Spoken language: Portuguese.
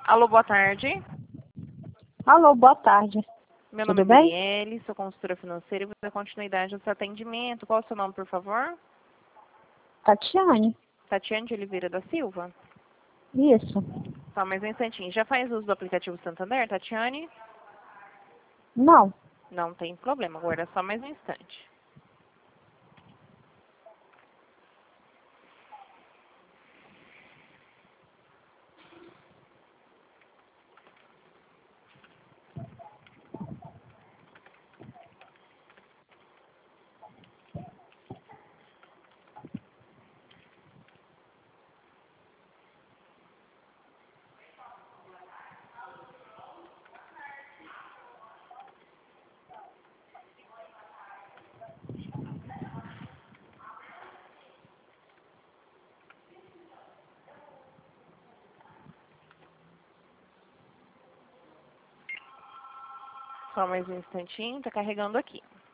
Alô, boa tarde. Alô, boa tarde. Meu Tudo nome é bem? Marielle, sou consultora financeira e vou dar continuidade ao seu atendimento. Qual é o seu nome, por favor? Tatiane. Tatiane de Oliveira da Silva? Isso. Só mais um instantinho. Já faz uso do aplicativo Santander, Tatiane? Não. Não tem problema, aguarda só mais um instante. Só mais um instantinho, tá carregando aqui.